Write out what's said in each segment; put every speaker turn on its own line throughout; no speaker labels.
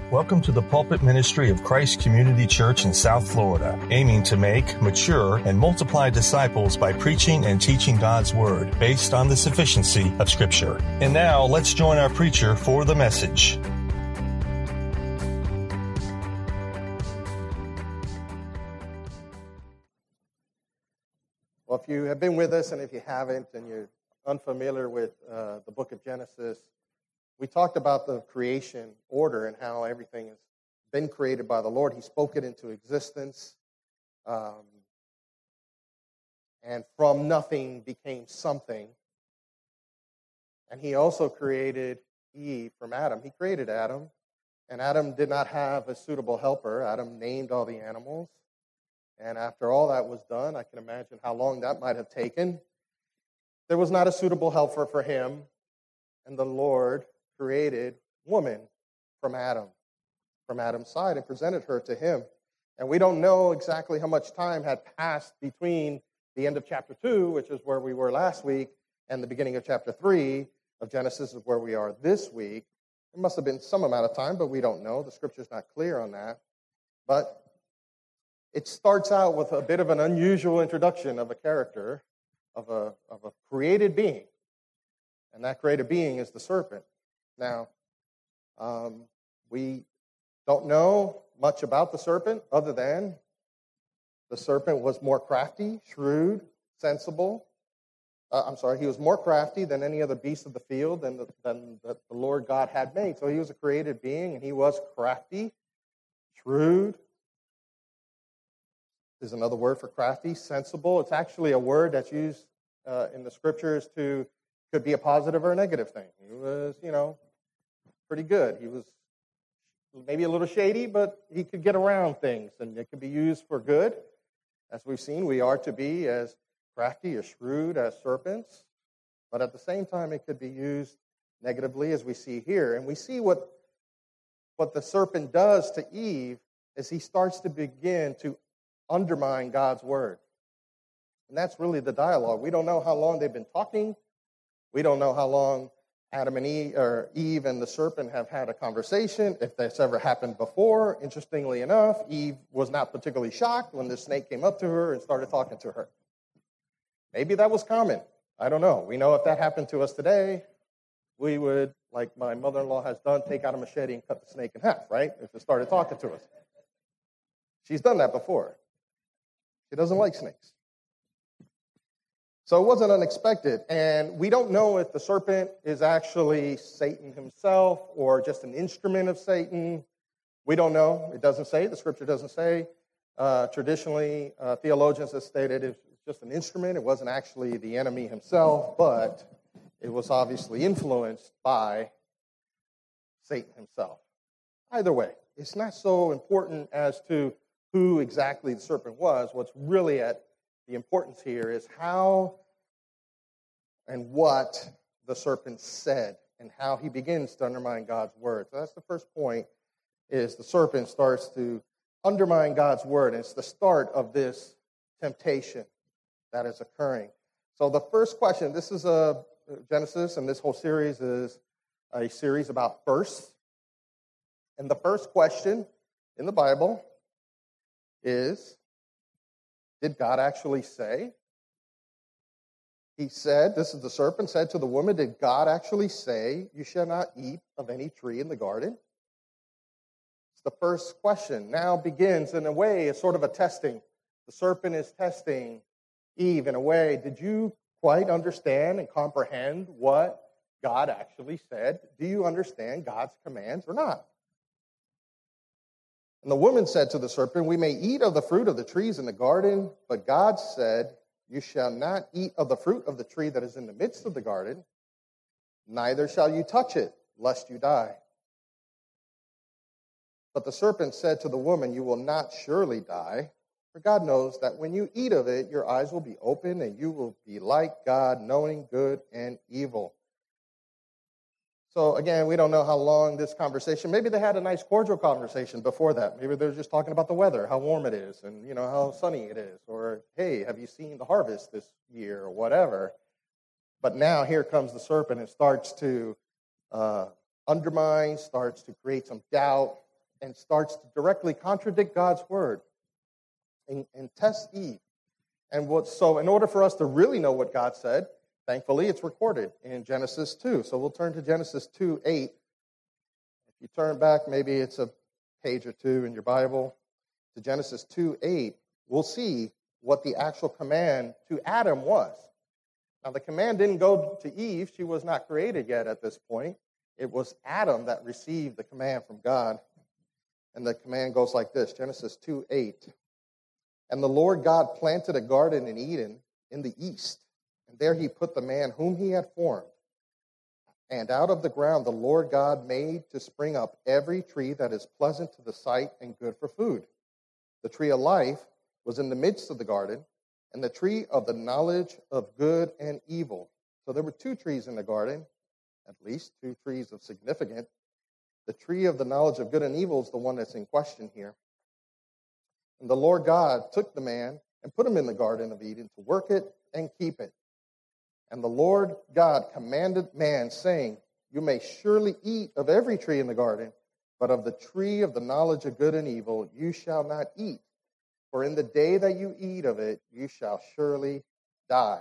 Welcome to the pulpit ministry of Christ Community Church in South Florida, aiming to make, mature, and multiply disciples by preaching and teaching God's Word based on the sufficiency of Scripture. And now, let's join our preacher for the message.
Well, if you have been with us and if you haven't and you're unfamiliar with the book of Genesis, we talked about the creation order and how everything has been created by the Lord. He spoke it into existence. And from nothing became something. And he also created Eve from Adam. He created Adam. And Adam did not have a suitable helper. Adam named all the animals. And after all that was done, I can imagine how long that might have taken. There was not a suitable helper for him. And the Lord created woman from Adam's side, and presented her to him. And we don't know exactly how much time had passed between the end of chapter 2, which is where we were last week, and the beginning of chapter 3 of Genesis is where we are this week. It must have been some amount of time, but we don't know. The scripture's not clear on that. But it starts out with a bit of an unusual introduction of a character, of a created being. And that created being is the serpent. Now, we don't know much about the serpent other than the serpent was more crafty, shrewd, sensible. He was more crafty than any other beast of the field than the Lord God had made. So he was a created being, and he was crafty, shrewd. There's another word for crafty, sensible. It's actually a word that's used in the scriptures could be a positive or a negative thing. He was, pretty good. He was maybe a little shady, but he could get around things, and it could be used for good. As we've seen, we are to be as crafty or shrewd as serpents, but at the same time, it could be used negatively, as we see here. And we see what the serpent does to Eve is he starts to begin to undermine God's word. And that's really the dialogue. We don't know how long they've been talking. We don't know how long Adam and Eve and the serpent have had a conversation, if that's ever happened before. Interestingly enough, Eve was not particularly shocked when the snake came up to her and started talking to her. Maybe that was common. I don't know. We know if that happened to us today, we would, like my mother-in-law has done, take out a machete and cut the snake in half, right? If it started talking to us. She's done that before. She doesn't like snakes. So it wasn't unexpected, and we don't know if the serpent is actually Satan himself or just an instrument of Satan. We don't know. It doesn't say. The scripture doesn't say. Traditionally, theologians have stated it's just an instrument. It wasn't actually the enemy himself, but it was obviously influenced by Satan himself. Either way, it's not so important as to who exactly the serpent was. What's really at the importance here is how and what the serpent said and how he begins to undermine God's word. So that's the first point, is the serpent starts to undermine God's word. And it's the start of this temptation that is occurring. So the first question, this is Genesis, and this whole series is a series about firsts. And the first question in the Bible is, did God actually say? He said, this is the serpent said to the woman, did God actually say, you shall not eat of any tree in the garden? It's the first question. Now begins, in a way, it's sort of a testing. The serpent is testing Eve in a way. Did you quite understand and comprehend what God actually said? Do you understand God's commands or not? And the woman said to the serpent, we may eat of the fruit of the trees in the garden, but God said, you shall not eat of the fruit of the tree that is in the midst of the garden, neither shall you touch it, lest you die. But the serpent said to the woman, you will not surely die, for God knows that when you eat of it, your eyes will be open, and you will be like God, knowing good and evil. So again, we don't know how long this conversation, maybe they had a nice cordial conversation before that. Maybe they're just talking about the weather, how warm it is, and how sunny it is. Or, hey, have you seen the harvest this year, or whatever. But now here comes the serpent and starts to undermine, starts to create some doubt, and starts to directly contradict God's word and test Eve. And so in order for us to really know what God said, thankfully it's recorded in Genesis 2. So we'll turn to Genesis 2:8. If you turn back, maybe it's a page or two in your Bible, to Genesis 2:8, we'll see what the actual command to Adam was. Now, the command didn't go to Eve. She was not created yet at this point. It was Adam that received the command from God. And the command goes like this, Genesis 2:8. And the Lord God planted a garden in Eden in the east, and there he put the man whom he had formed. And out of the ground the Lord God made to spring up every tree that is pleasant to the sight and good for food. The tree of life was in the midst of the garden, and the tree of the knowledge of good and evil. So there were two trees in the garden, at least two trees of significance. The tree of the knowledge of good and evil is the one that's in question here. And the Lord God took the man and put him in the Garden of Eden to work it and keep it. And the Lord God commanded man, saying, you may surely eat of every tree in the garden, but of the tree of the knowledge of good and evil you shall not eat. For in the day that you eat of it, you shall surely die.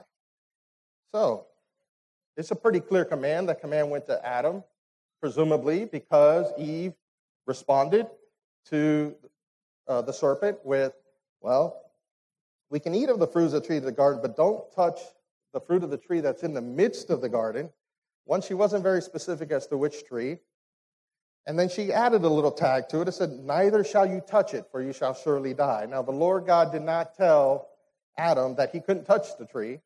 So, it's a pretty clear command. The command went to Adam, presumably because Eve responded to the serpent with, well, we can eat of the fruits of the tree of the garden, but don't touch the fruit of the tree that's in the midst of the garden. One, she wasn't very specific as to which tree. And then she added a little tag to it. It said, neither shall you touch it, for you shall surely die. Now, the Lord God did not tell Adam that he couldn't touch the tree.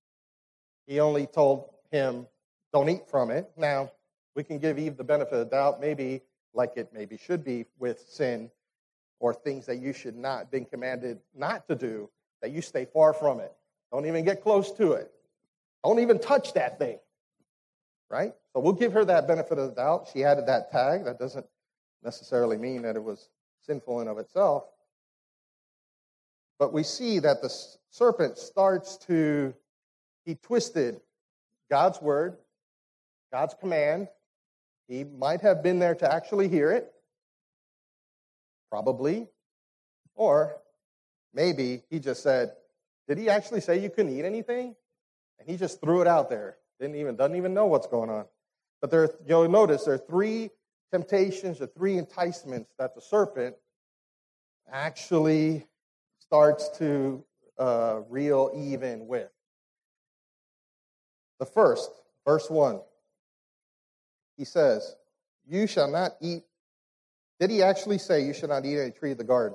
He only told him, don't eat from it. Now, we can give Eve the benefit of the doubt, maybe like it maybe should be with sin or things that you should not been commanded not to do, that you stay far from it. Don't even get close to it. Don't even touch that thing, right? So we'll give her that benefit of the doubt. She added that tag. That doesn't necessarily mean that it was sinful in of itself. But we see that the serpent he twisted God's word, God's command. He might have been there to actually hear it, probably. Or maybe he just said, did he actually say you couldn't eat anything? And he just threw it out there. Doesn't even know what's going on. But you'll notice there are three temptations or three enticements that the serpent actually starts to reel Eve in with. The first, verse 1, he says, you shall not eat. Did he actually say you shall not eat any tree of the garden?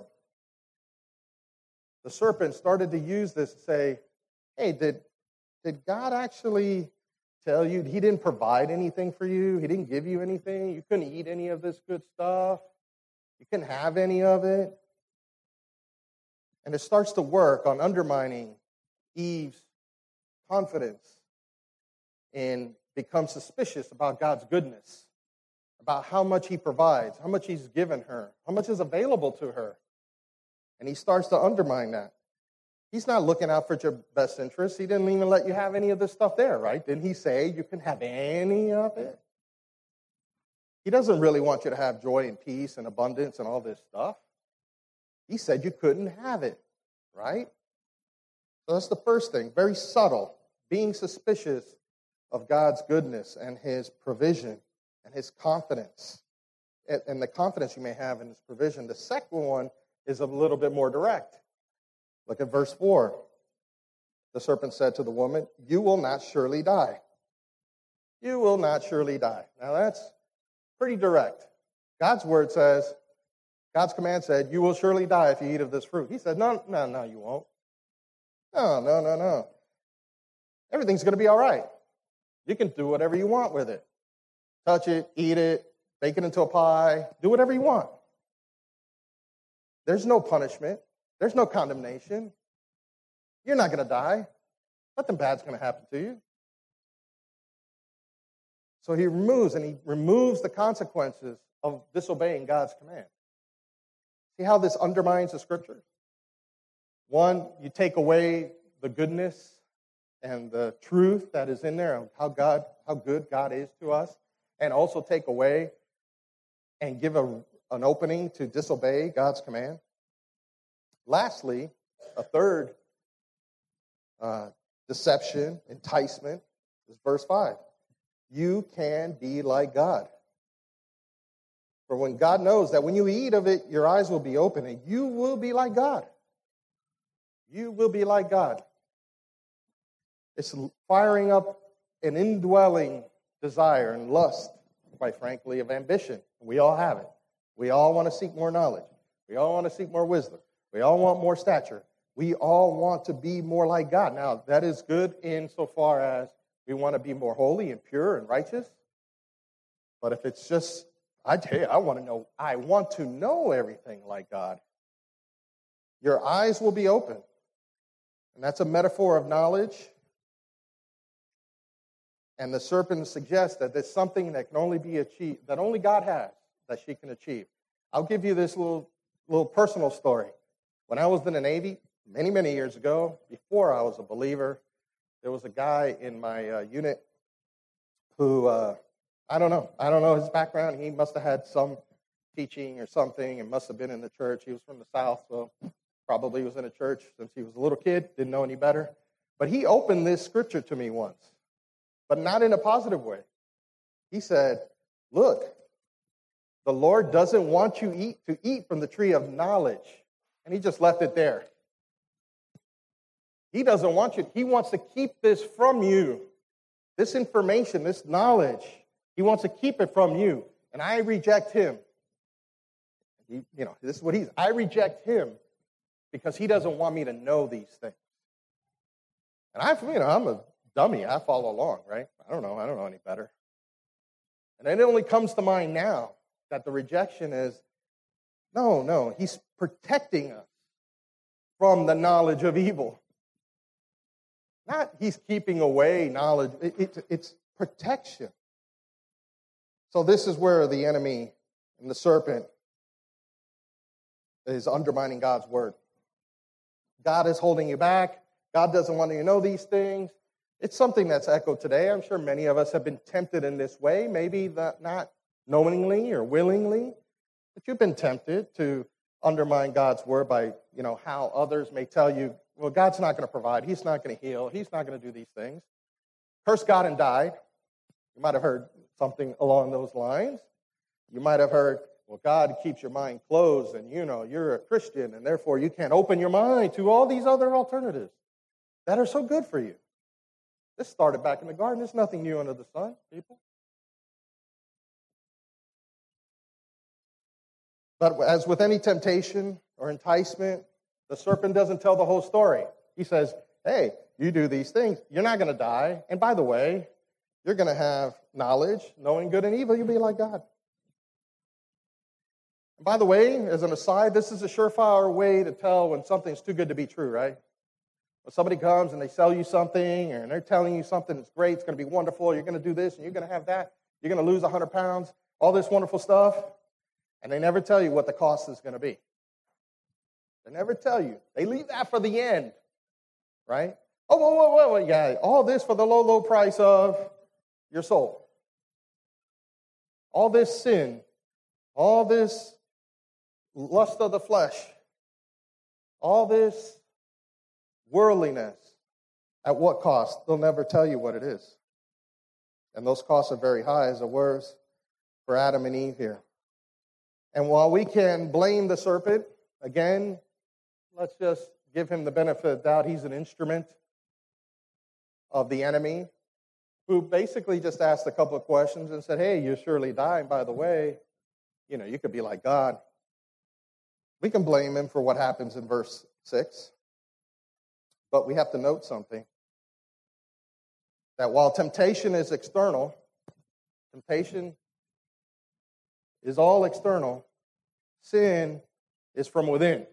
The serpent started to use this to say, hey, did God actually tell you he didn't provide anything for you? He didn't give you anything? You couldn't eat any of this good stuff? You couldn't have any of it? And it starts to work on undermining Eve's confidence and become suspicious about God's goodness, about how much he provides, how much he's given her, how much is available to her. And he starts to undermine that. He's not looking out for your best interest. He didn't even let you have any of this stuff there, right? Didn't he say you can have any of it? He doesn't really want you to have joy and peace and abundance and all this stuff. He said you couldn't have it, right? So that's the first thing, very subtle, being suspicious of God's goodness and his provision and his confidence and the confidence you may have in his provision. The second one is a little bit more direct. Look at verse 4. The serpent said to the woman, you will not surely die. You will not surely die. Now that's pretty direct. God's word says, God's command said, you will surely die if you eat of this fruit. He said, no, you won't. No. Everything's going to be all right. You can do whatever you want with it. Touch it, eat it, bake it into a pie, do whatever you want. There's no punishment. There's no condemnation. You're not going to die. Nothing bad's going to happen to you. So he removes the consequences of disobeying God's command. See how this undermines the scripture? One, you take away the goodness and the truth that is in there of how good God is to us, and also take away and give an opening to disobey God's command. Lastly, a third deception, enticement, is verse 5. You can be like God. For when God knows that when you eat of it, your eyes will be open and you will be like God. You will be like God. It's firing up an indwelling desire and lust, quite frankly, of ambition. We all have it. We all want to seek more knowledge. We all want to seek more wisdom. We all want more stature. We all want to be more like God. Now, that is good insofar as we want to be more holy and pure and righteous. But if it's just, I tell you, I want to know everything like God. Your eyes will be open. And that's a metaphor of knowledge. And the serpent suggests that there's something that can only be achieved, that only God has, that she can achieve. I'll give you this little personal story. When I was in the Navy, many, many years ago, before I was a believer, there was a guy in my unit who, I don't know his background. He must have had some teaching or something and must have been in the church. He was from the South, so probably was in a church since he was a little kid, didn't know any better. But he opened this scripture to me once, but not in a positive way. He said, look, the Lord doesn't want you to eat from the tree of knowledge. And he just left it there. He doesn't want you. He wants to keep this from you. This information, this knowledge, he wants to keep it from you. And I reject him. This is what I reject him because he doesn't want me to know these things. And I'm a dummy. I follow along, right? I don't know any better. And it only comes to mind now that the rejection is, no, he's protecting us from the knowledge of evil. Not he's keeping away knowledge. It's protection. So this is where the enemy and the serpent is undermining God's word. God is holding you back. God doesn't want you to know these things. It's something that's echoed today. I'm sure many of us have been tempted in this way, maybe not knowingly or willingly, but you've been tempted to undermine God's word by, how others may tell you, well, God's not going to provide. He's not going to heal. He's not going to do these things. Curse God and die. You might have heard something along those lines. You might have heard, well, God keeps your mind closed and, you're a Christian and therefore you can't open your mind to all these other alternatives that are so good for you. This started back in the garden. There's nothing new under the sun, people. But as with any temptation or enticement, the serpent doesn't tell the whole story. He says, hey, you do these things, you're not going to die. And by the way, you're going to have knowledge, knowing good and evil. You'll be like God. And by the way, as an aside, this is a surefire way to tell when something's too good to be true, right? When somebody comes and they sell you something and they're telling you something that's great, it's going to be wonderful, you're going to do this and you're going to have that, you're going to lose 100 pounds, all this wonderful stuff, and they never tell you what the cost is going to be. They never tell you. They leave that for the end, right? Oh, whoa, yeah, all this for the low price of your soul. All this sin, all this lust of the flesh, all this worldliness, at what cost? They'll never tell you what it is. And those costs are very high, as it was for Adam and Eve here. And while we can blame the serpent, again, let's just give him the benefit of the doubt. He's an instrument of the enemy who basically just asked a couple of questions and said, hey, you're surely dying, by the way. You could be like God. We can blame him for what happens in verse 6. But we have to note something. That while temptation is external, temptation is all external, sin is from within.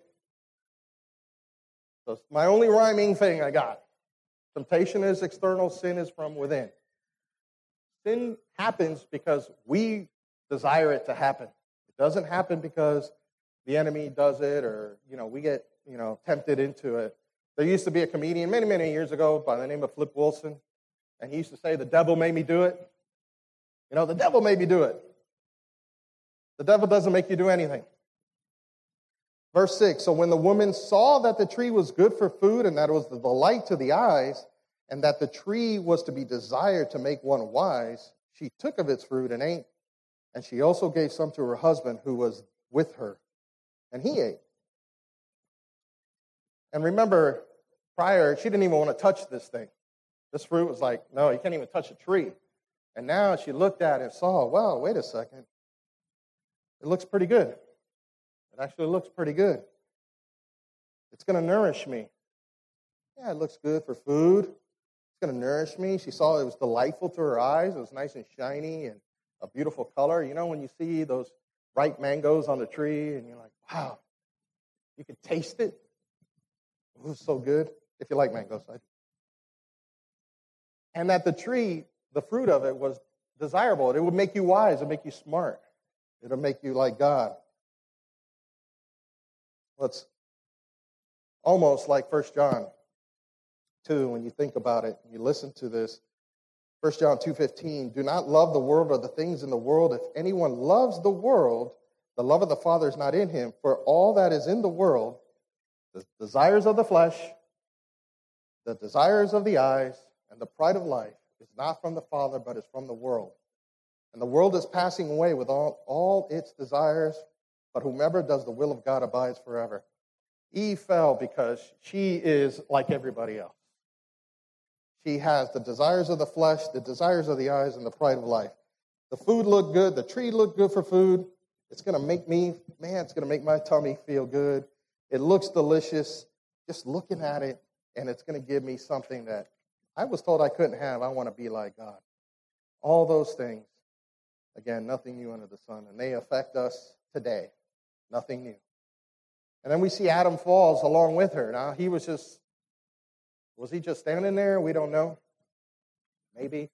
So it's my only rhyming thing I got. Temptation is external, sin is from within. Sin happens because we desire it to happen. It doesn't happen because the enemy does it or, we get, tempted into it. There used to be a comedian many, many years ago by the name of Flip Wilson, and he used to say, the devil made me do it. The devil made me do it. The devil doesn't make you do anything. Verse 6, so when the woman saw that the tree was good for food and that it was the delight to the eyes and that the tree was to be desired to make one wise, she took of its fruit and ate. And she also gave some to her husband who was with her, and he ate. And remember, prior, she didn't even want to touch this thing. This fruit was like, no, you can't even touch a tree. And now she looked at it and saw, wow, wait a second. It looks pretty good. It actually looks pretty good. It's going to nourish me. Yeah, it looks good for food. It's going to nourish me. She saw it was delightful to her eyes. It was nice and shiny and a beautiful color. You know, when you see those ripe mangoes on the tree and you're like, wow, you can taste it. It was so good. If you like mangoes, I do. And that the tree, the fruit of it was desirable. It would make you wise. It would make you smart. It would make you like God. Well, it's almost like 1 John 2 when you think about it. You listen to this. 1 John 2:15, do not love the world or the things in the world. If anyone loves the world, the love of the Father is not in him. For all that is in the world, the desires of the flesh, the desires of the eyes, and the pride of life is not from the Father, but is from the world. And the world is passing away with all its desires, but whomever does the will of God abides forever. Eve fell because she is like everybody else. She has the desires of the flesh, the desires of the eyes, and the pride of life. The food looked good. The tree looked good for food. It's going to make it's going to make my tummy feel good. It looks delicious just looking at it, and it's going to give me something that I was told I couldn't have. I want to be like God. All those things, again, nothing new under the sun, and they affect us today. Nothing new. And then we see Adam falls along with her. Now, was he just standing there? We don't know. Maybe.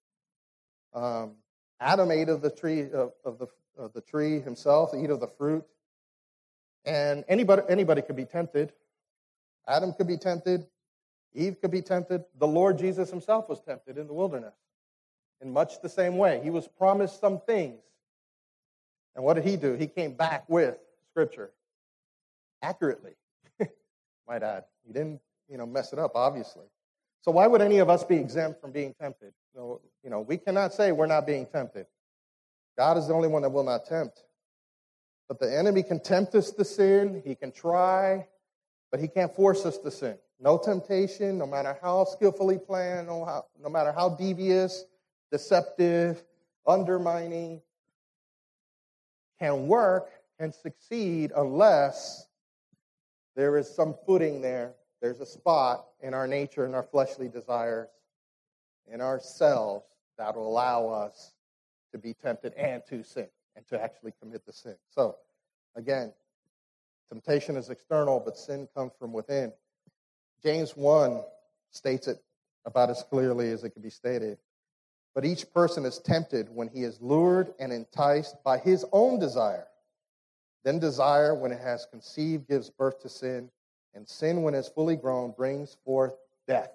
Adam ate of the tree of the tree himself, ate of the fruit. And anybody could be tempted. Adam could be tempted. Eve could be tempted. The Lord Jesus himself was tempted in the wilderness in much the same way. He was promised some things. And what did he do? He came back with Scripture accurately. Might add. He didn't, mess it up, obviously. So why would any of us be exempt from being tempted? We cannot say we're not being tempted. God is the only one that will not tempt. But the enemy can tempt us to sin. He can try, but he can't force us to sin. No temptation, no matter how skillfully planned, no matter how devious, deceptive, undermining, can work and succeed unless there is some footing there. There's a spot in our nature, in our fleshly desires, in ourselves that will allow us to be tempted and to sin, and to actually commit the sin. So, again, temptation is external, but sin comes from within. James 1 states it about as clearly as it can be stated. But each person is tempted when he is lured and enticed by his own desire. Then desire, when it has conceived, gives birth to sin. And sin, when it's fully grown, brings forth death.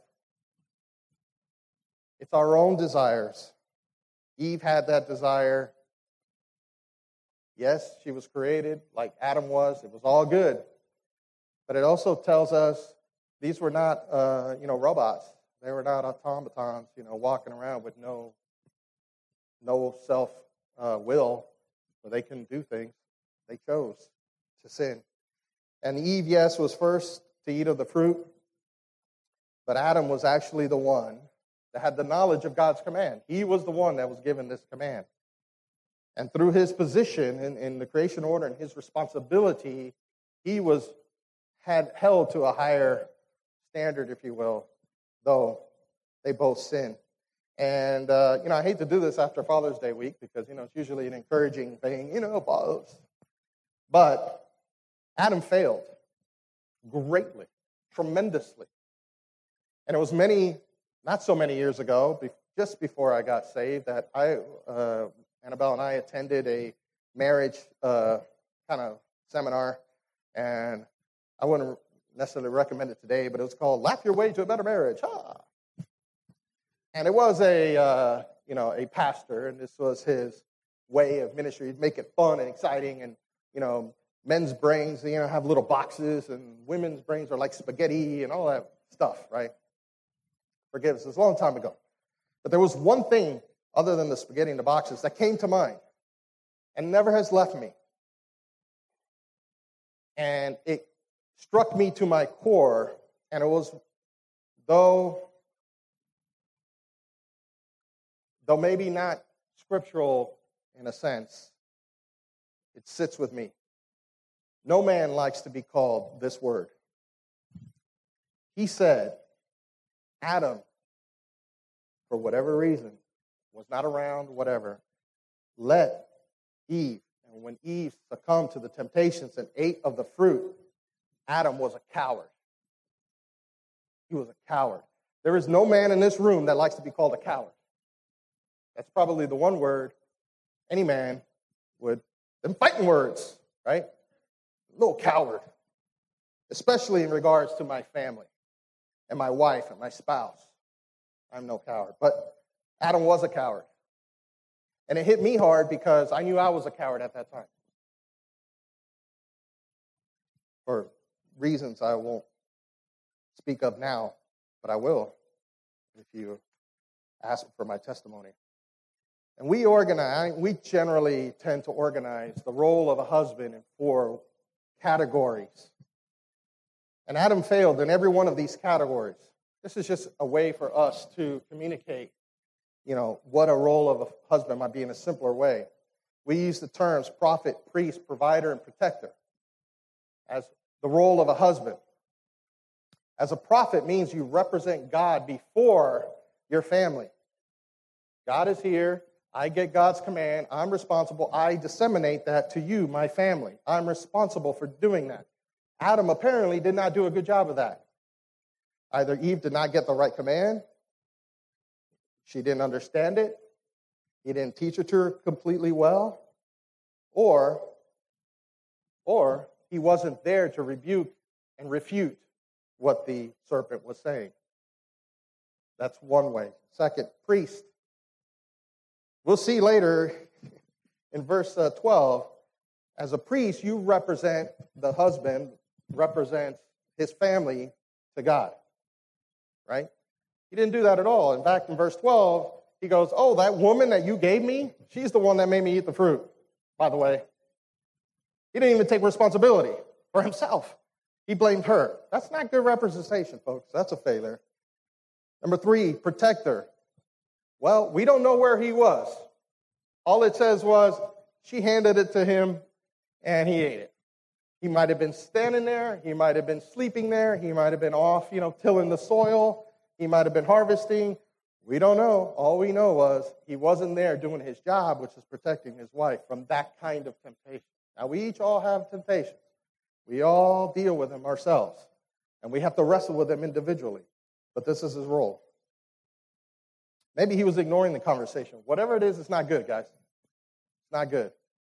It's our own desires. Eve had that desire. Yes, she was created like Adam was. It was all good. But it also tells us these were not, robots. They were not automatons, walking around with no self-will, where they couldn't do things. They chose to sin. And Eve, yes, was first to eat of the fruit, but Adam was actually the one that had the knowledge of God's command. He was the one that was given this command. And through his position in the creation order and his responsibility, he had held to a higher standard, if you will, though they both sinned. And, I hate to do this after Father's Day week because, it's usually an encouraging thing, fathers. But Adam failed greatly, tremendously. And it was not so many years ago, just before I got saved, that Annabelle and I attended a marriage kind of seminar. And I wouldn't necessarily recommend it today, but it was called Laugh Your Way to a Better Marriage. Ha! And it was a pastor, and this was his way of ministry. He'd make it fun and exciting, and, men's brains, have little boxes, and women's brains are like spaghetti and all that stuff, right? Forgive us, it's a long time ago. But there was one thing other than the spaghetti in the boxes that came to mind and never has left me. And it struck me to my core, and it was, though maybe not scriptural in a sense, it sits with me. No man likes to be called this word. He said, Adam, for whatever reason, was not around, whatever, let Eve. And when Eve succumbed to the temptations and ate of the fruit, Adam was a coward. He was a coward. There is no man in this room that likes to be called a coward. That's probably the one word any man would, them fighting words, right? Little coward, especially in regards to my family and my wife and my spouse. I'm no coward, but Adam was a coward. And it hit me hard because I knew I was a coward at that time. For reasons I won't speak of now, but I will if you ask for my testimony. And we generally tend to organize the role of a husband in 4 categories. And Adam failed in every one of these categories. This is just a way for us to communicate, what a role of a husband might be in a simpler way. We use the terms prophet, priest, provider, and protector as the role of a husband. As a prophet means you represent God before your family. God is here. I get God's command. I'm responsible. I disseminate that to you, my family. I'm responsible for doing that. Adam apparently did not do a good job of that. Either Eve did not get the right command, she didn't understand it, he didn't teach it to her completely well, or he wasn't there to rebuke and refute what the serpent was saying. That's one way. Second, priest. We'll see later in verse 12, as a priest, you represent, the husband represents his family to God, right? He didn't do that at all. In fact, in verse 12, he goes, oh, that woman that you gave me, she's the one that made me eat the fruit, by the way. He didn't even take responsibility for himself. He blamed her. That's not good representation, folks. That's a failure. Number 3, protector. Well, we don't know where he was. All it says was she handed it to him and he ate it. He might have been standing there. He might have been sleeping there. He might have been off, tilling the soil. He might have been harvesting. We don't know. All we know was he wasn't there doing his job, which is protecting his wife from that kind of temptation. Now, we each all have temptations. We all deal with them ourselves. And we have to wrestle with them individually. But this is his role. Maybe he was ignoring the conversation. Whatever it is, it's not good, guys. It's not good.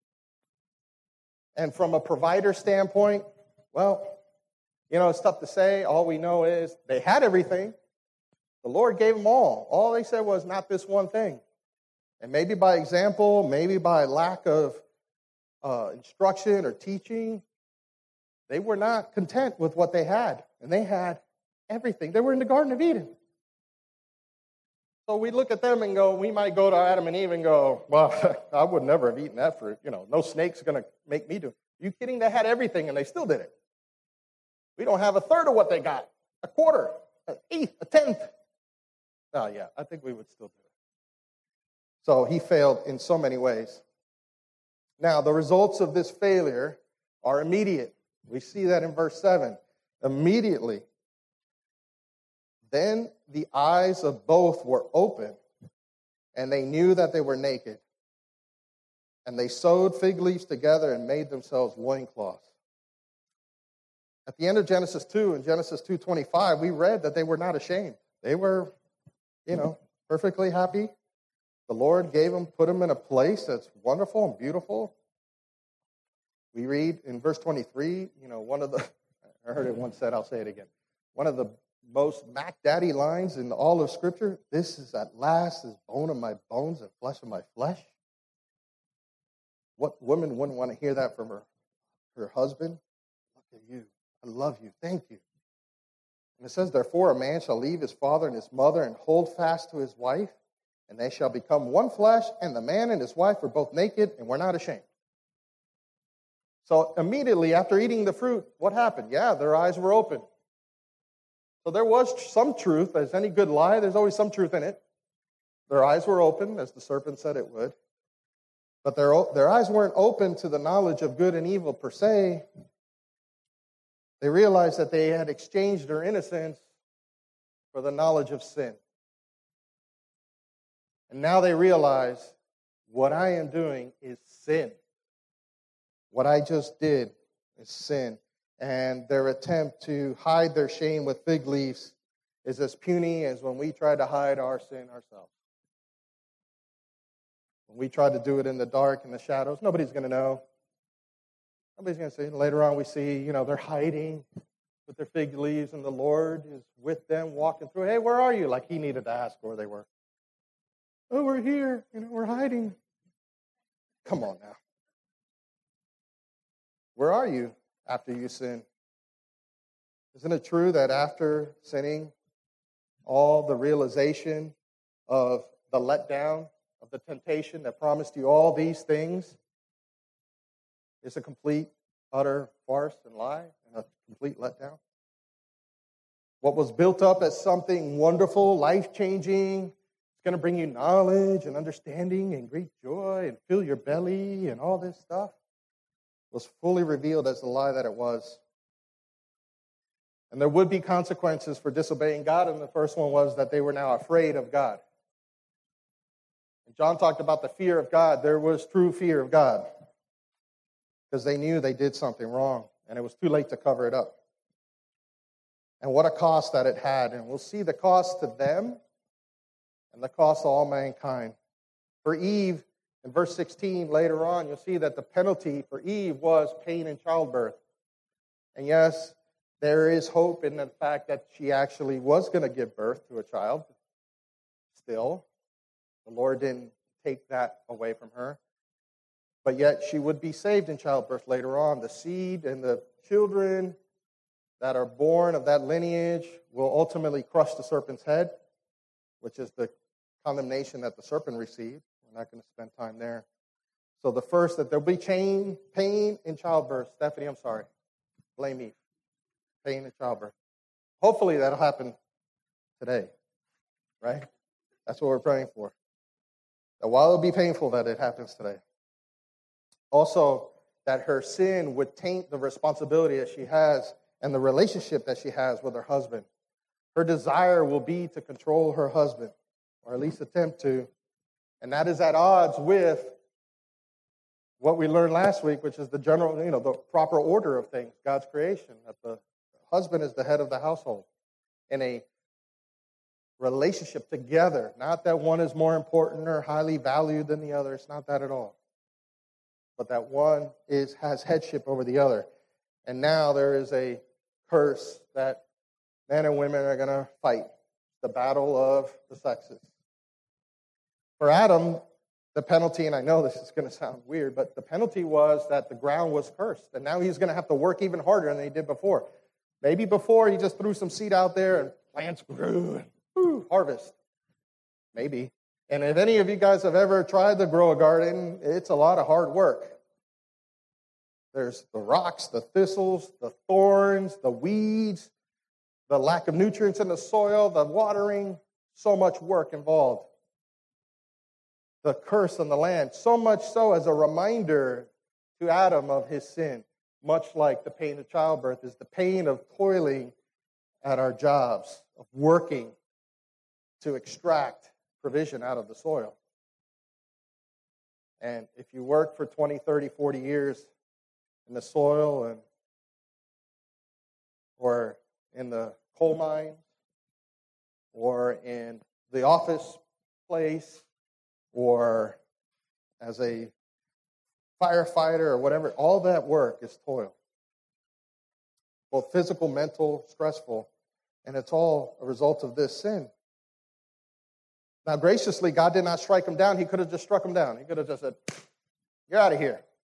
And from a provider standpoint, well, it's tough to say. All we know is they had everything. The Lord gave them all. All they said was not this one thing. And maybe by example, maybe by lack of instruction or teaching, they were not content with what they had. And they had everything. They were in the Garden of Eden. So we look at them and we might go to Adam and Eve and go, well, I would never have eaten that fruit. No snake's going to make me do it. Are you kidding? They had everything and they still did it. We don't have a third of what they got, a quarter, an eighth, a tenth. Oh, yeah, I think we would still do it. So he failed in so many ways. Now, the results of this failure are immediate. We see that in verse 7. Immediately. Then the eyes of both were open, and they knew that they were naked. And they sewed fig leaves together and made themselves loincloths. At the end of Genesis 2, in Genesis 2:25, we read that they were not ashamed. They were, perfectly happy. The Lord put them in a place that's wonderful and beautiful. We read in verse 23, I heard it once said, I'll say it again. One of the most Mac Daddy lines in all of Scripture, this is at last is bone of my bones and flesh of my flesh. What woman wouldn't want to hear that from her husband? Look at you. I love you. Thank you. And it says, therefore, a man shall leave his father and his mother and hold fast to his wife, and they shall become one flesh, and the man and his wife were both naked and were not ashamed. So immediately after eating the fruit, what happened? Yeah, their eyes were open. So there was some truth. As any good lie, there's always some truth in it. Their eyes were open, as the serpent said it would. But their eyes weren't open to the knowledge of good and evil per se. They realized that they had exchanged their innocence for the knowledge of sin. And now they realize what I am doing is sin. What I just did is sin. And their attempt to hide their shame with fig leaves is as puny as when we try to hide our sin ourselves. When we try to do it in the dark, in the shadows, nobody's going to know. Nobody's going to see. Later on we see, they're hiding with their fig leaves, and the Lord is with them walking through. Hey, where are you? Like he needed to ask where they were. Oh, we're here. We're hiding. Come on now. Where are you after you sin? Isn't it true that after sinning, all the realization of the letdown, of the temptation that promised you all these things is a complete, utter farce and lie and a complete letdown? What was built up as something wonderful, life-changing, it's going to bring you knowledge and understanding and great joy and fill your belly and all this stuff, was fully revealed as the lie that it was. And there would be consequences for disobeying God, and the first one was that they were now afraid of God. And John talked about the fear of God. There was true fear of God because they knew they did something wrong, and it was too late to cover it up. And what a cost that it had. And we'll see the cost to them and the cost to all mankind. For Eve, in verse 16, later on, you'll see that the penalty for Eve was pain in childbirth. And yes, there is hope in the fact that she actually was going to give birth to a child. Still, the Lord didn't take that away from her. But yet she would be saved in childbirth later on. The seed and the children that are born of that lineage will ultimately crush the serpent's head, which is the condemnation that the serpent received. We're not going to spend time there. So the first, that there'll be pain in childbirth. Stephanie, I'm sorry. Blame Eve. Pain in childbirth. Hopefully that'll happen today, right? That's what we're praying for. That while it'll be painful, that it happens today. Also, that her sin would taint the responsibility that she has and the relationship that she has with her husband. Her desire will be to control her husband, or at least attempt to. And that is at odds with what we learned last week, which is the general, the proper order of things, God's creation, that the husband is the head of the household in a relationship together. Not that one is more important or highly valued than the other. It's not that at all. But that one has headship over the other. And now there is a curse that men and women are going to fight, the battle of the sexes. For Adam, the penalty, and I know this is going to sound weird, but the penalty was that the ground was cursed. And now he's going to have to work even harder than he did before. Maybe before he just threw some seed out there and plants grew and harvest. Maybe. And if any of you guys have ever tried to grow a garden, it's a lot of hard work. There's the rocks, the thistles, the thorns, the weeds, the lack of nutrients in the soil, the watering, so much work involved. The curse on the land, so much so as a reminder to Adam of his sin, much like the pain of childbirth is the pain of toiling at our jobs, of working to extract provision out of the soil. And if you work for 20, 30, 40 years in the soil or in the coal mines or in the office place or as a firefighter or whatever, all that work is toil. Both physical, mental, stressful, and it's all a result of this sin. Now, graciously, God did not strike him down. He could have just struck him down. He could have just said, you're out of here.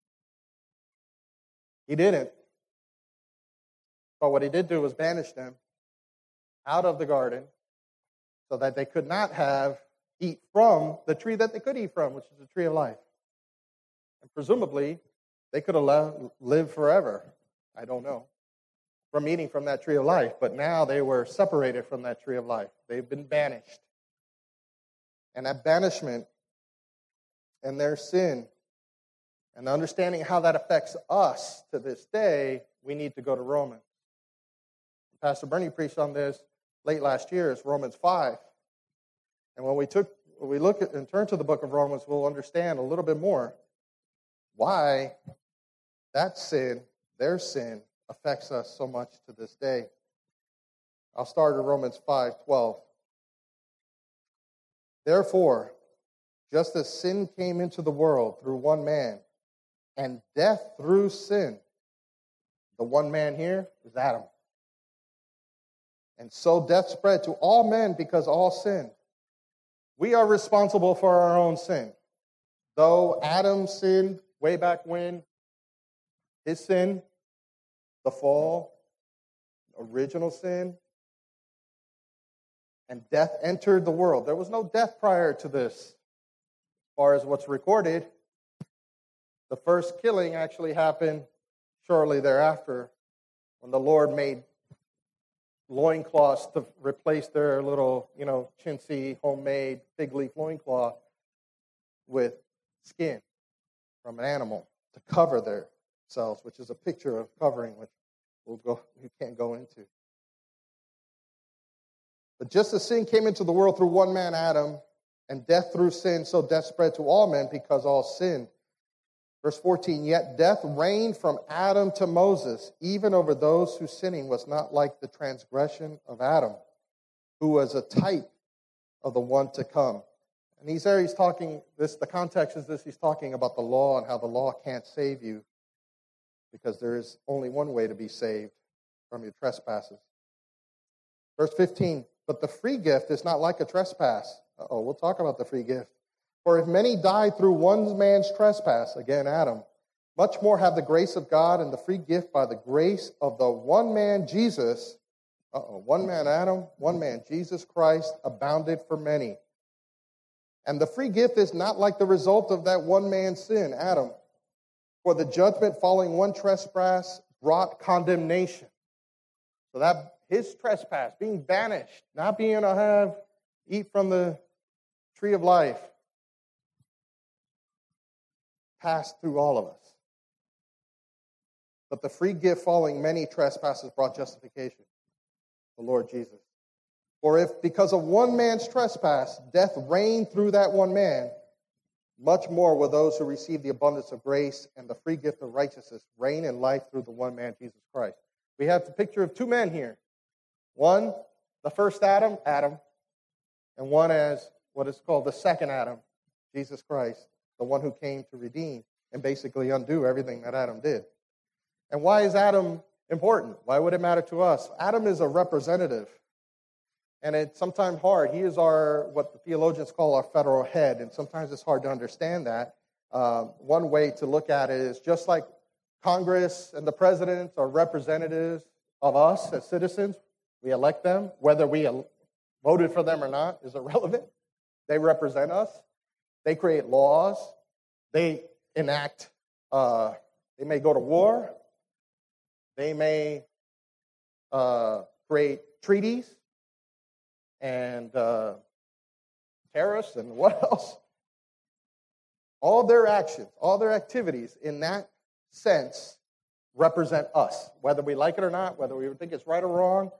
He didn't. But what he did do was banish them out of the garden so that they could not eat from the tree that they could eat from, which is the tree of life. And presumably, they could have lived forever, I don't know, from eating from that tree of life. But now they were separated from that tree of life. They've been banished. And that banishment and their sin and understanding how that affects us to this day, we need to go to Romans. Pastor Bernie preached on this late last year. It's Romans 5. And when we look at and turn to the book of Romans, we'll understand a little bit more why that sin, their sin, affects us so much to this day. I'll start in Romans 5:12. Therefore, just as sin came into the world through one man, and death through sin, the one man here is Adam. And so death spread to all men because all sinned. We are responsible for our own sin. Though Adam sinned way back when, his sin, the fall, original sin, and death entered the world. There was no death prior to this. As far as what's recorded, the first killing actually happened shortly thereafter when the Lord made loincloths to replace their little, chintzy, homemade fig leaf loincloth with skin from an animal to cover themselves, which is a picture of covering, which we can't go into. But just as sin came into the world through one man, Adam, and death through sin, so death spread to all men because all sinned. Verse 14, yet death reigned from Adam to Moses, even over those whose sinning was not like the transgression of Adam, who was a type of the one to come. And he's talking, the context is this, he's talking about the law and how the law can't save you because there is only one way to be saved from your trespasses. Verse 15, but the free gift is not like a trespass. We'll talk about the free gift. For if many died through one man's trespass, again Adam, much more have the grace of God and the free gift by the grace of the one man Jesus, one man Adam, one man Jesus Christ, abounded for many. And the free gift is not like the result of that one man's sin, Adam. For the judgment following one trespass brought condemnation. So that his trespass, being banished, not being able to eat from the tree of life, passed through all of us. But the free gift following many trespasses brought justification, the Lord Jesus. For if because of one man's trespass, death reigned through that one man, much more will those who receive the abundance of grace and the free gift of righteousness reign in life through the one man, Jesus Christ. We have the picture of two men here. One, the first Adam, and one as what is called the second Adam, Jesus Christ, the one who came to redeem and basically undo everything that Adam did. And why is Adam important? Why would it matter to us? Adam is a representative. And it's sometimes hard. He is what the theologians call our federal head, and sometimes it's hard to understand that. One way to look at it is just like Congress and the presidents are representatives of us as citizens. We elect them. Whether we voted for them or not is irrelevant. They represent us. They create laws. They enact, they may go to war. They may create treaties and terrorists and what else? All their actions, all their activities in that sense represent us, whether we like it or not, whether we think it's right or wrong.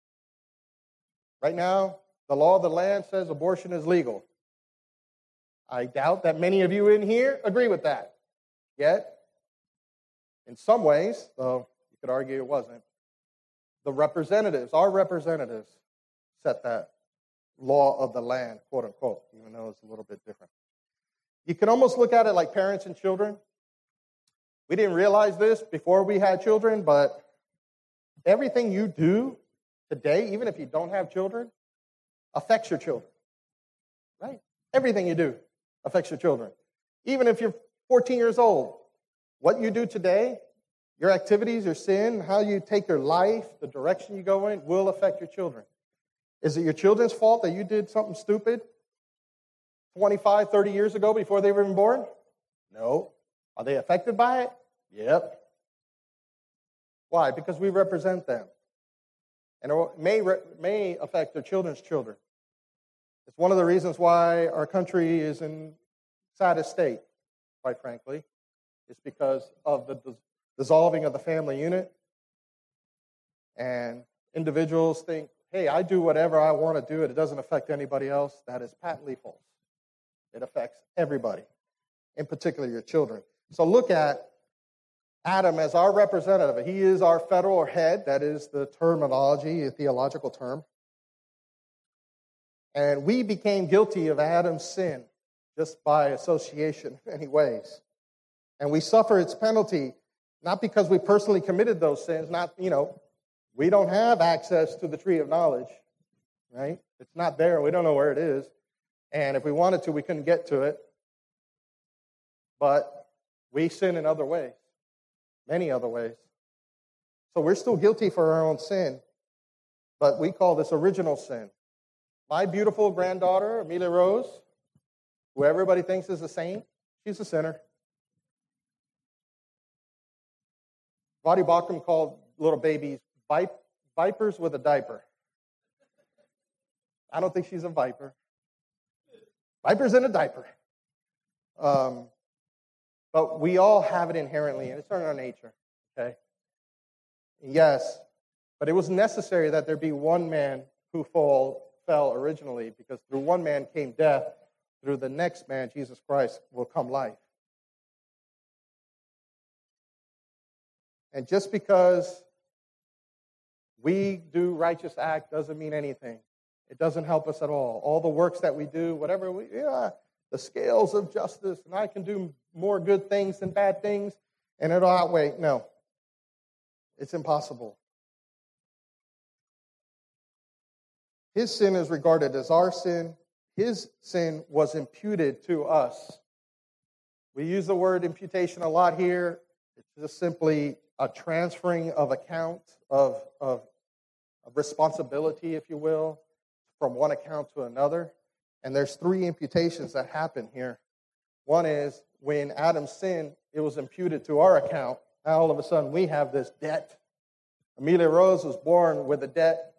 Right now, the law of the land says abortion is legal. I doubt that many of you in here agree with that. Yet, in some ways, though you could argue it wasn't, the representatives, our representatives, set that law of the land, quote unquote, even though it's a little bit different. You can almost look at it like parents and children. We didn't realize this before we had children, but everything you do today, even if you don't have children, affects your children, right? Everything you do affects your children. Even if you're 14 years old, what you do today Your activities, your sin, how you take your life, the direction you go in, will affect your children. Is it your children's fault that you did something stupid 25, 30 years ago before they were even born? No. Are they affected by it? Yep. Why? Because we represent them. And it may affect their children's children. It's one of the reasons why our country is in saddest state, quite frankly. It's because of the dissolving of the family unit. And individuals think, hey, I do whatever I want to do. It doesn't affect anybody else. That is patently false. It affects everybody, in particular your children. So look at Adam as our representative. He is our federal head. That is the terminology, a theological term. And we became guilty of Adam's sin just by association in many ways. And we suffer its penalty, not because we personally committed those sins, we don't have access to the tree of knowledge, right? It's not there. We don't know where it is. And if we wanted to, we couldn't get to it. But we sin in other ways, many other ways. So we're still guilty for our own sin, but we call this original sin. My beautiful granddaughter, Amelia Rose, who everybody thinks is a saint, she's a sinner. Voddie Baucham called little babies vipers with a diaper. I don't think she's a viper. Vipers in a diaper. But we all have it inherently, and it's in our nature. Okay? Yes, but it was necessary that there be one man who fell originally, because through one man came death. Through the next man, Jesus Christ, will come life. And just because we do righteous act doesn't mean anything. It doesn't help us at all. All the works that we do, whatever the scales of justice, and I can do more good things than bad things, and it'll outweigh. No. It's impossible. His sin is regarded as our sin. His sin was imputed to us. We use the word imputation a lot here. It's just simply a transferring of account, of responsibility, if you will, from one account to another. And there's three imputations that happen here. One is when Adam sinned, it was imputed to our account. Now all of a sudden we have this debt. Amelia Rose was born with a debt.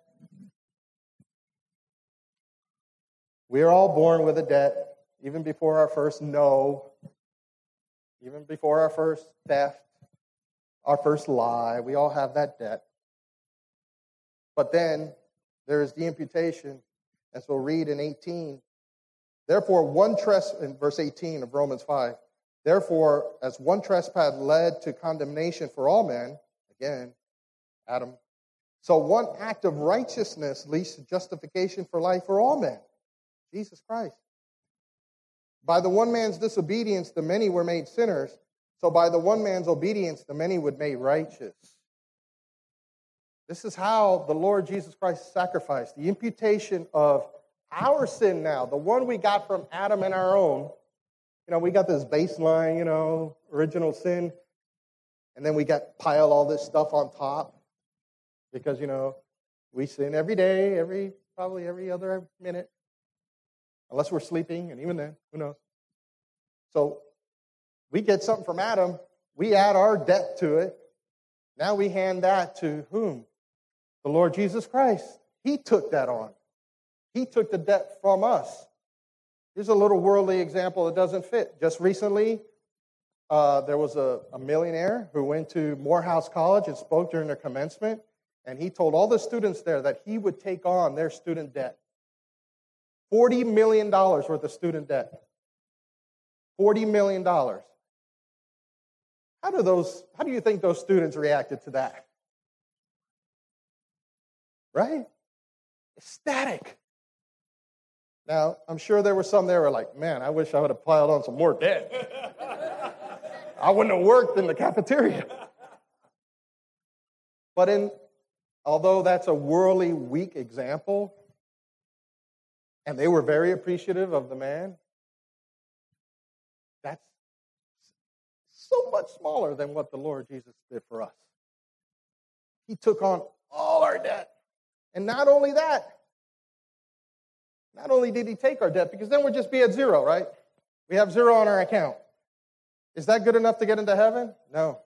We are all born with a debt, even before our first no, even before our first theft, our first lie. We all have that debt. But then there is the imputation, as we'll read in 18. Therefore, in verse 18 of Romans 5, therefore, as one trespass led to condemnation for all men, again, Adam, so one act of righteousness leads to justification for life for all men, Jesus Christ. By the one man's disobedience, the many were made sinners, so by the one man's obedience, the many were made righteous. This is how the Lord Jesus Christ sacrificed. The imputation of our sin now, the one we got from Adam and our own. We got this baseline, original sin, and then we pile all this stuff on top because, we sin every day, probably every other minute, unless we're sleeping, and even then, who knows? So we get something from Adam, we add our debt to it. Now we hand that to whom? The Lord Jesus Christ. He took that on. He took the debt from us. Here's a little worldly example that doesn't fit. Just recently, there was a millionaire who went to Morehouse College and spoke during their commencement, and he told all the students there that he would take on their student debt. $40 million worth of student debt. $40 million. How do you think those students reacted to that? Right? Ecstatic. Now, I'm sure there were some there who were like, man, I wish I would have piled on some more debt. I wouldn't have worked in the cafeteria. But although that's a worldly weak example, and they were very appreciative of the man, that's so much smaller than what the Lord Jesus did for us. He took on all our debt. And not only that, not only did he take our debt, because then we'd just be at zero, right? We have zero on our account. Is that good enough to get into heaven? No.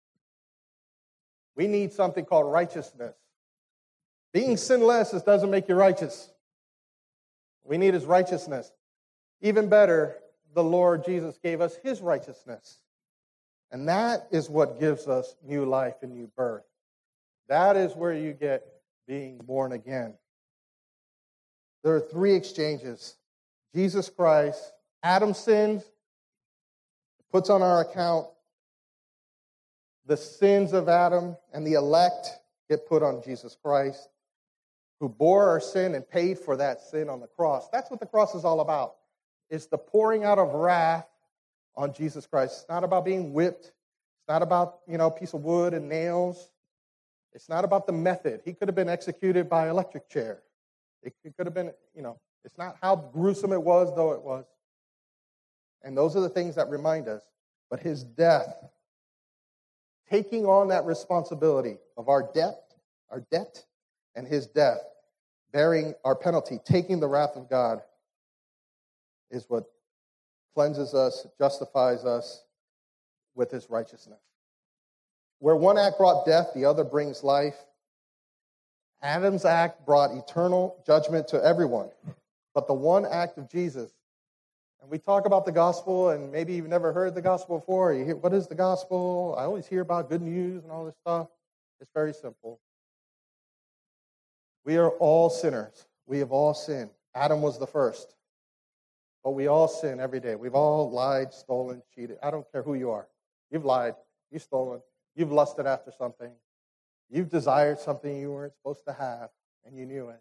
We need something called righteousness. Being sinless doesn't make you righteous. We need his righteousness. Even better, the Lord Jesus gave us his righteousness. And that is what gives us new life and new birth. That is where you get being born again. There are three exchanges. Jesus Christ, Adam sins, puts on our account the sins of Adam, and the elect get put on Jesus Christ, who bore our sin and paid for that sin on the cross. That's what the cross is all about. It's the pouring out of wrath on Jesus Christ. It's not about being whipped. It's not about, a piece of wood and nails. It's not about the method. He could have been executed by electric chair. It could have been, it's not how gruesome it was, though it was. And those are the things that remind us. But his death, taking on that responsibility of our debt, and his death, bearing our penalty, taking the wrath of God, is what cleanses us, justifies us with his righteousness. Where one act brought death, the other brings life. Adam's act brought eternal judgment to everyone. But the one act of Jesus, and we talk about the gospel, and maybe you've never heard the gospel before. You hear, what is the gospel? I always hear about good news and all this stuff. It's very simple. We are all sinners. We have all sinned. Adam was the first. But we all sin every day. We've all lied, stolen, cheated. I don't care who you are. You've lied. You've stolen. You've lusted after something. You've desired something you weren't supposed to have, and you knew it.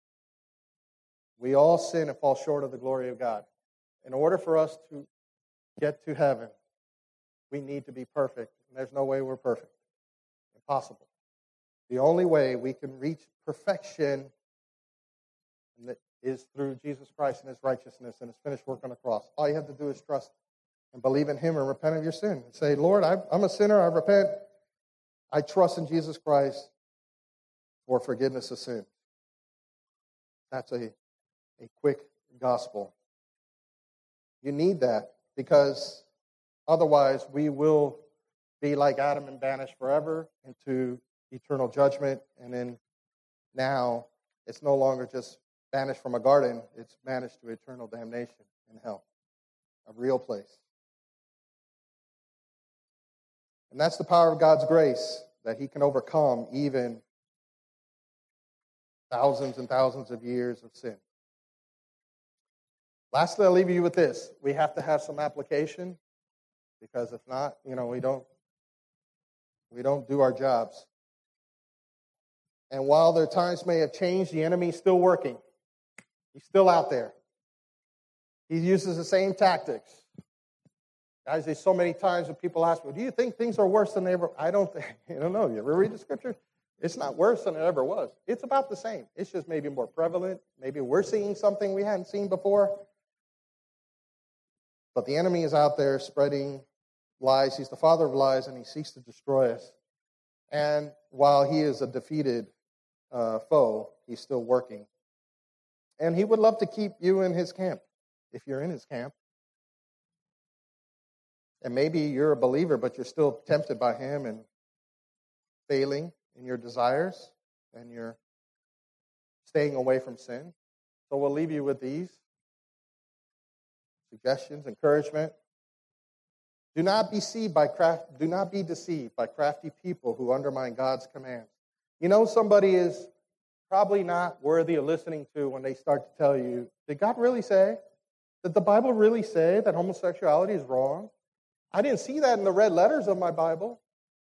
We all sin and fall short of the glory of God. In order for us to get to heaven, we need to be perfect. And there's no way we're perfect. Impossible. The only way we can reach perfection is through Jesus Christ and his righteousness and his finished work on the cross. All you have to do is trust and believe in him and repent of your sin. And say, Lord, I'm a sinner. I repent. I trust in Jesus Christ for forgiveness of sin. That's a quick gospel. You need that because otherwise we will be like Adam and banished forever into eternal judgment. And then now it's no longer just banished from a garden. It's banished to eternal damnation in hell, a real place. And that's the power of God's grace, that he can overcome even thousands and thousands of years of sin. Lastly, I'll leave you with this. We have to have some application, because if not, we don't do our jobs. And while their times may have changed, the enemy is still working. He's still out there. He uses the same tactics. Guys, there's so many times when people ask me, do you think things are worse than they ever? I don't know. You ever read the scripture? It's not worse than it ever was. It's about the same. It's just maybe more prevalent. Maybe we're seeing something we hadn't seen before. But the enemy is out there spreading lies. He's the father of lies, and he seeks to destroy us. And while he is a defeated foe, he's still working. And he would love to keep you in his camp, if you're in his camp. And maybe you're a believer, but you're still tempted by him and failing in your desires, and you're staying away from sin. So we'll leave you with these suggestions, encouragement. Do not be deceived by crafty people who undermine God's commands. Somebody is probably not worthy of listening to when they start to tell you, did God really say? Did the Bible really say that homosexuality is wrong? I didn't see that in the red letters of my Bible.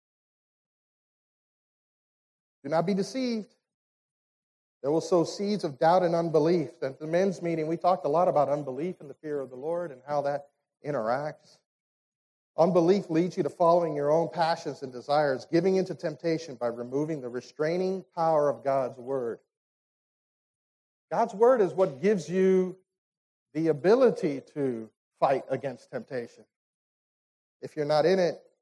Do not be deceived. They will sow seeds of doubt and unbelief. At the men's meeting, we talked a lot about unbelief and the fear of the Lord and how that interacts. Unbelief leads you to following your own passions and desires, giving into temptation by removing the restraining power of God's word. God's word is what gives you the ability to fight against temptation. If you're not in it,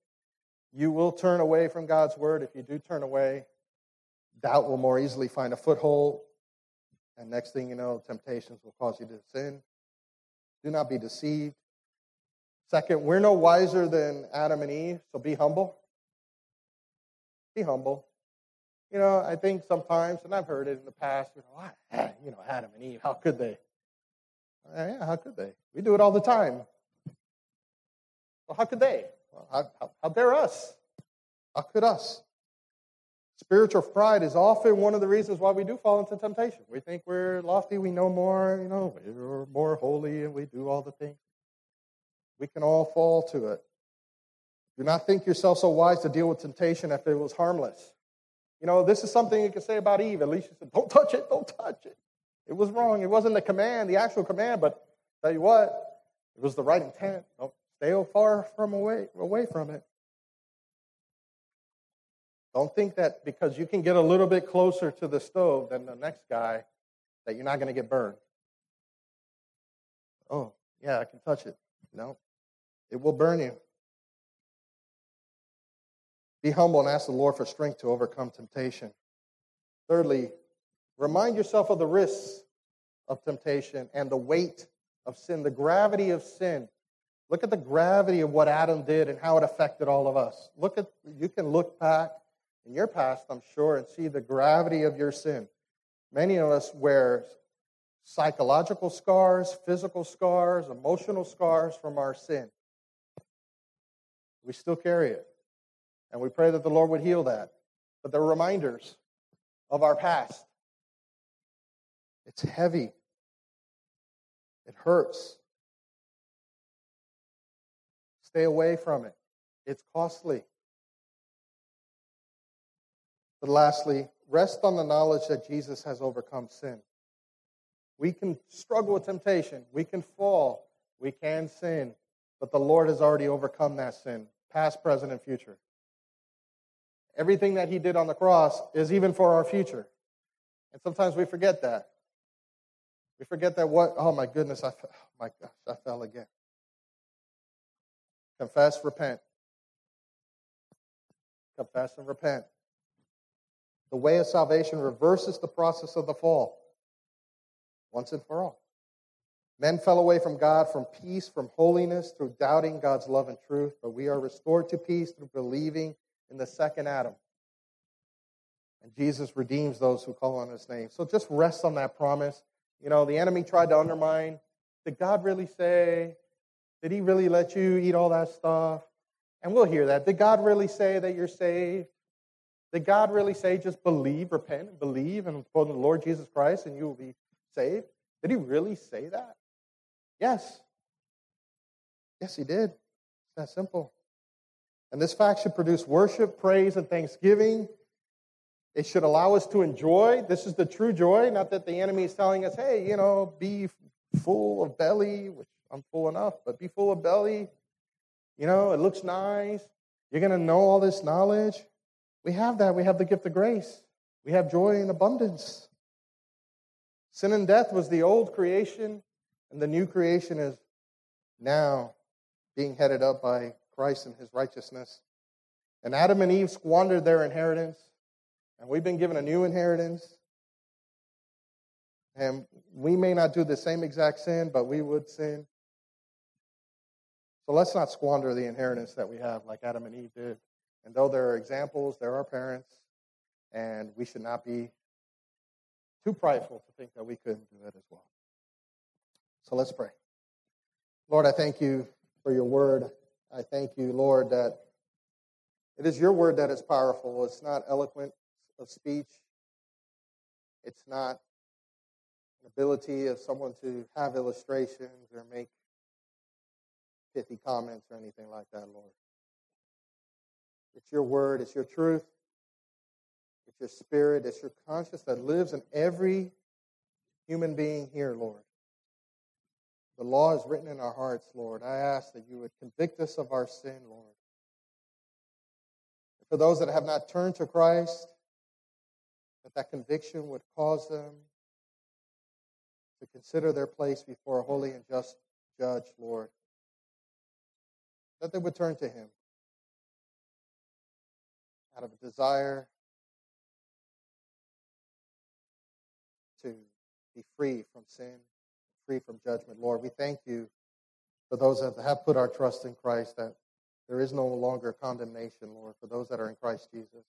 You will turn away from God's word. If you do turn away, doubt will more easily find a foothold. And next thing you know, temptations will cause you to sin. Do not be deceived. Second, we're no wiser than Adam and Eve, so be humble. Be humble. I think sometimes, and I've heard it in the past, Adam and Eve, how could they? Yeah, how could they? We do it all the time. Well, how could they? Well, how dare us? How could us? Spiritual pride is often one of the reasons why we do fall into temptation. We think we're lofty, we know more, we're more holy, and we do all the things. We can all fall to it. Do not think yourself so wise to deal with temptation if it was harmless. This is something you can say about Eve. At least she said, don't touch it, don't touch it. It was wrong. It wasn't the command, the actual command, but tell you what, it was the right intent. Don't stay far away from it. Don't think that because you can get a little bit closer to the stove than the next guy that you're not going to get burned. Oh, yeah, I can touch it. No, it will burn you. Be humble and ask the Lord for strength to overcome temptation. Thirdly, remind yourself of the risks of temptation and the weight of sin, the gravity of sin. Look at the gravity of what Adam did and how it affected all of us. You can look back in your past, I'm sure, and see the gravity of your sin. Many of us wear psychological scars, physical scars, emotional scars from our sin. We still carry it. And we pray that the Lord would heal that. But they're reminders of our past. It's heavy. It hurts. Stay away from it. It's costly. But lastly, rest on the knowledge that Jesus has overcome sin. We can struggle with temptation. We can fall. We can sin. But the Lord has already overcome that sin, past, present, and future. Everything that he did on the cross is even for our future. And sometimes we forget that. We forget that oh my goodness, I fell again. Confess, repent. Confess and repent. The way of salvation reverses the process of the fall. Once and for all. Men fell away from God, from peace, from holiness, through doubting God's love and truth, but we are restored to peace through believing in the second Adam. And Jesus redeems those who call on his name. So just rest on that promise. The enemy tried to undermine. Did God really say? Did he really let you eat all that stuff? And we'll hear that. Did God really say that you're saved? Did God really say just believe, repent, and believe in the Lord Jesus Christ and you will be saved? Did he really say that? Yes. Yes, he did. It's that simple. And this fact should produce worship, praise, and thanksgiving. It should allow us to enjoy. This is the true joy, not that the enemy is telling us, hey, be full of belly, which I'm full enough, but be full of belly. It looks nice. You're going to know all this knowledge. We have that. We have the gift of grace. We have joy in abundance. Sin and death was the old creation, and the new creation is now being headed up by Christ and his righteousness. And Adam and Eve squandered their inheritance, and we've been given a new inheritance. And we may not do the same exact sin, but we would sin. So let's not squander the inheritance that we have like Adam and Eve did. And though there are examples, there are parents, and we should not be too prideful to think that we couldn't do that as well. So let's pray. Lord, I thank you for your word. I thank you, Lord, that it is your word that is powerful. It's not eloquent of speech. It's not an ability of someone to have illustrations or make pithy comments or anything like that, Lord. It's your word. It's your truth. It's your spirit. It's your conscience that lives in every human being here, Lord. The law is written in our hearts, Lord. I ask that you would convict us of our sin, Lord. And for those that have not turned to Christ, that conviction would cause them to consider their place before a holy and just judge, Lord. That they would turn to him. out of a desire to be free from sin, free from judgment. Lord, we thank you for those that have put our trust in Christ, that there is no longer condemnation, Lord, for those that are in Christ Jesus.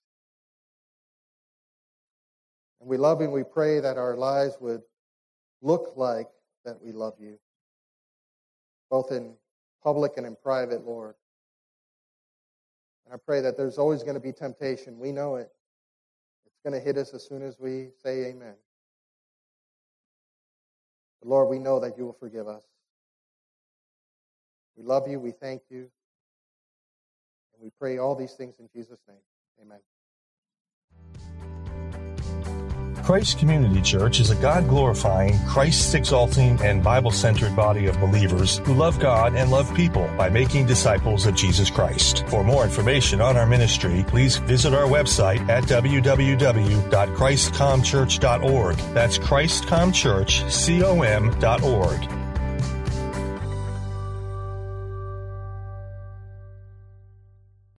And we love you and we pray that our lives would look like that we love you, both in public and in private, Lord. And I pray that there's always going to be temptation. We know it. It's going to hit us as soon as we say amen. But Lord, we know that you will forgive us. We love you. We thank you. And we pray all these things in Jesus' name. Amen.
Christ Community Church is a God-glorifying, Christ-exalting, and Bible-centered body of believers who love God and love people by making disciples of Jesus Christ. For more information on our ministry, please visit our website at www.christcomchurch.org. That's christcomchurch.org.